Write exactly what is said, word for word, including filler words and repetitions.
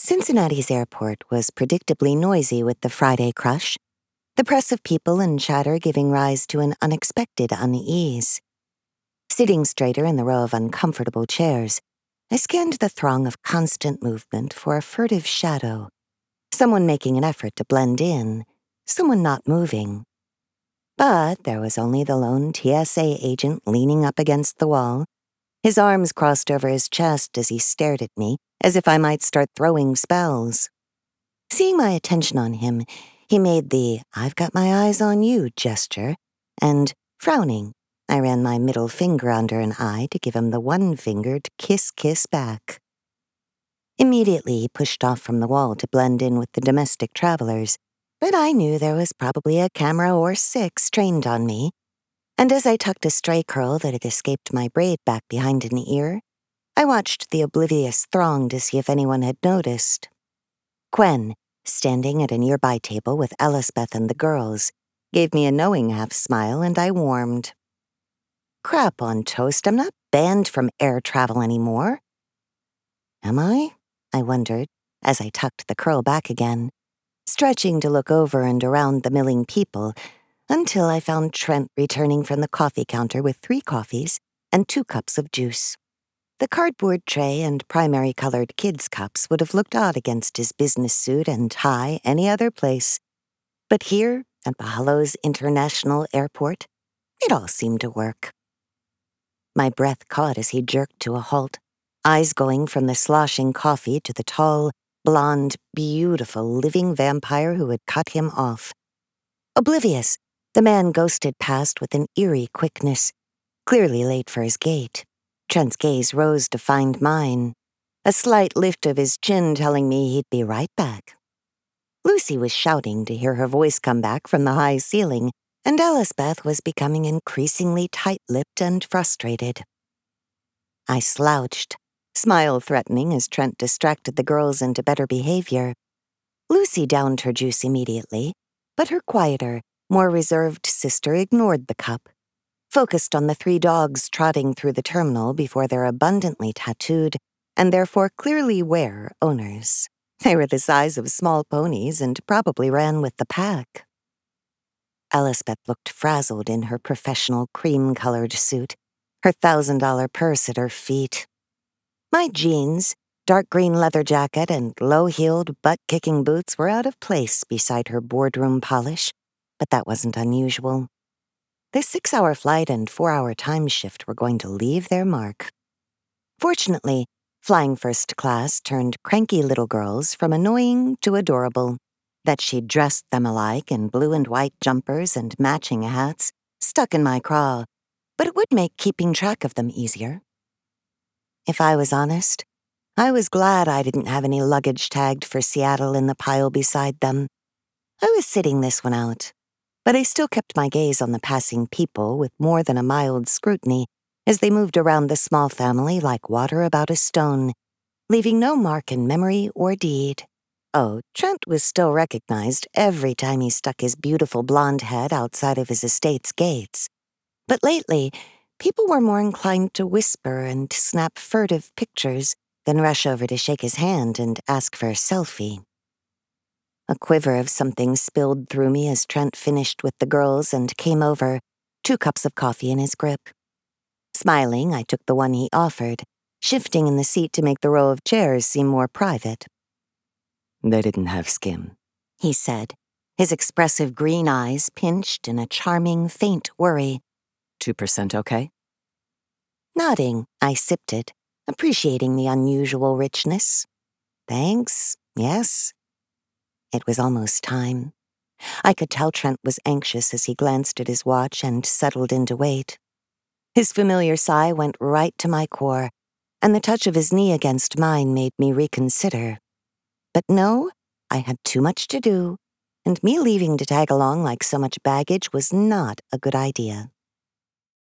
Cincinnati's airport was predictably noisy with the Friday crush, the press of people and chatter giving rise to an unexpected unease. Sitting straighter in the row of uncomfortable chairs, I scanned the throng of constant movement for a furtive shadow. Someone making an effort to blend in, someone not moving. But there was only the lone T S A agent leaning up against the wall, his arms crossed over his chest as he stared at me, as if I might start throwing spells. Seeing my attention on him, he made the "I've got my eyes on you" gesture, and, frowning, I ran my middle finger under an eye to give him the one-fingered kiss-kiss back. Immediately he pushed off from the wall to blend in with the domestic travelers, but I knew there was probably a camera or six trained on me, and as I tucked a stray curl that had escaped my braid back behind an ear, I watched the oblivious throng to see if anyone had noticed. Quen, standing at a nearby table with Elizabeth and the girls, gave me a knowing half-smile, and I warmed. Crap on toast, I'm not banned from air travel anymore. Am I? I wondered, as I tucked the curl back again, stretching to look over and around the milling people, until I found Trent returning from the coffee counter with three coffees and two cups of juice. The cardboard tray and primary-colored kids' cups would have looked odd against his business suit and tie any other place. But here, at Bahalo's International Airport, it all seemed to work. My breath caught as he jerked to a halt, eyes going from the sloshing coffee to the tall, blonde, beautiful living vampire who had cut him off. Oblivious, the man ghosted past with an eerie quickness, clearly late for his gait. Trent's gaze rose to find mine, a slight lift of his chin telling me he'd be right back. Lucy was shouting to hear her voice come back from the high ceiling, and Elizabeth was becoming increasingly tight-lipped and frustrated. I slouched, smile threatening as Trent distracted the girls into better behavior. Lucy downed her juice immediately, but her quieter, more reserved sister ignored the cup, focused on the three dogs trotting through the terminal before their abundantly tattooed, and therefore clearly aware owners. They were the size of small ponies and probably ran with the pack. Elizabeth looked frazzled in her professional cream-colored suit, her thousand-dollar purse at her feet. My jeans, dark green leather jacket, and low-heeled, butt-kicking boots were out of place beside her boardroom polish, but that wasn't unusual. The six-hour flight and four-hour time shift were going to leave their mark. Fortunately, flying first class turned cranky little girls from annoying to adorable. That she'd dressed them alike in blue and white jumpers and matching hats stuck in my craw, but it would make keeping track of them easier. If I was honest, I was glad I didn't have any luggage tagged for Seattle in the pile beside them. I was sitting this one out, but I still kept my gaze on the passing people with more than a mild scrutiny as they moved around the small family like water about a stone, leaving no mark in memory or deed. Oh, Trent was still recognized every time he stuck his beautiful blonde head outside of his estate's gates. But lately, people were more inclined to whisper and snap furtive pictures than rush over to shake his hand and ask for a selfie. A quiver of something spilled through me as Trent finished with the girls and came over, two cups of coffee in his grip. Smiling, I took the one he offered, shifting in the seat to make the row of chairs seem more private. "They didn't have skim," he said, his expressive green eyes pinched in a charming, faint worry. Two percent okay? Nodding, I sipped it, appreciating the unusual richness. Thanks, yes. It was almost time. I could tell Trent was anxious as he glanced at his watch and settled in to wait. His familiar sigh went right to my core, and the touch of his knee against mine made me reconsider. But no, I had too much to do, and me leaving to tag along like so much baggage was not a good idea.